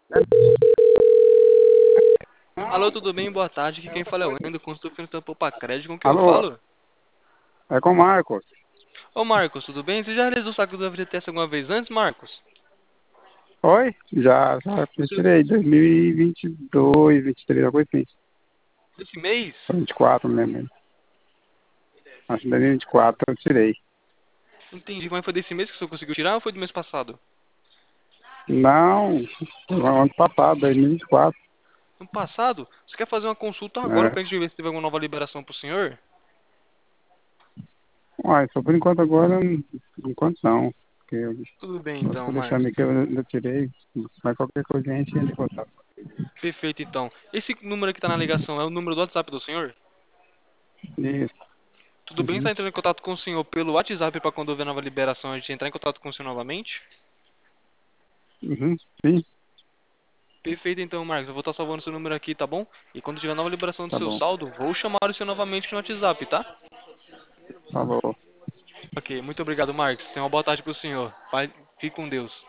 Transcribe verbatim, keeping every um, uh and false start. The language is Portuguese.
Alô, tudo bem? Boa tarde. Aqui quem fala é o Wendel, consultor financeiro Poupa Crédito. Com quem eu Alô, falo? é com o Marcos. Ô, Marcos, tudo bem? Você já realizou o saco do F G T S alguma vez antes, Marcos? Oi? Já, já Seu- tirei dois mil e vinte e dois, vinte e três, algo assim. Esse mês? vinte e quatro mesmo. Acho que dois mil e vinte e quatro eu tirei. Entendi. Mas foi desse mês que o senhor conseguiu tirar ou foi do mês passado? Não, foi no ano passado, dois mil e vinte e quatro. No passado? Você quer fazer uma consulta agora É. pra gente ver se teve alguma nova liberação pro senhor? Uai, só por enquanto agora, por enquanto não. Porque eu Tudo bem eu então, tô Marcos. deixando aqui, eu ainda tirei. Mas qualquer coisa a gente entra em contato. Perfeito então. Esse número que tá na ligação é o número do WhatsApp do senhor? Isso. Tudo bem Uhum. estar entrando em contato com o senhor pelo WhatsApp pra quando houver nova liberação a gente entrar em contato com o senhor novamente? Uhum. Sim, Perfeito então, Marcos. Eu vou estar salvando seu número aqui, tá bom? E quando tiver nova liberação do tá seu bom. saldo, vou chamar o senhor novamente no WhatsApp, tá? Falou. Ok, muito obrigado, Marcos. Tenha uma boa tarde pro senhor. Pai, fique com Deus.